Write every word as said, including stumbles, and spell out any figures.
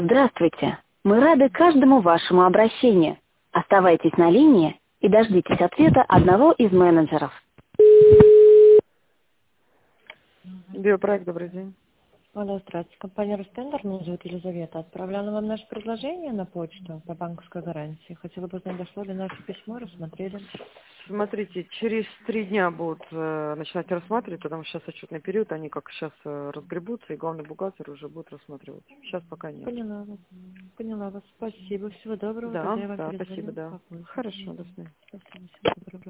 Здравствуйте. Мы рады каждому вашему обращению. Оставайтесь на линии и дождитесь ответа одного из менеджеров. Биопроект, добрый день. Алло, здравствуйте. Компания Ростендер, меня зовут Елизавета. Отправляла вам наше предложение на почту по банковской гарантии. Хотела бы узнать, дошло ли наше письмо, рассмотрели. Смотрите, через три дня будут э, начинать рассматривать, потому что сейчас отчетный период, они как сейчас э, разгребутся, и главный бухгалтер уже будет рассматривать. Сейчас пока нет. Поняла вас. Поняла вас. Спасибо. Всего доброго. Да, Тогда я вам да, перезвоню спасибо, да. попозже. Хорошо, до свидания. Спасибо. Всего доброго.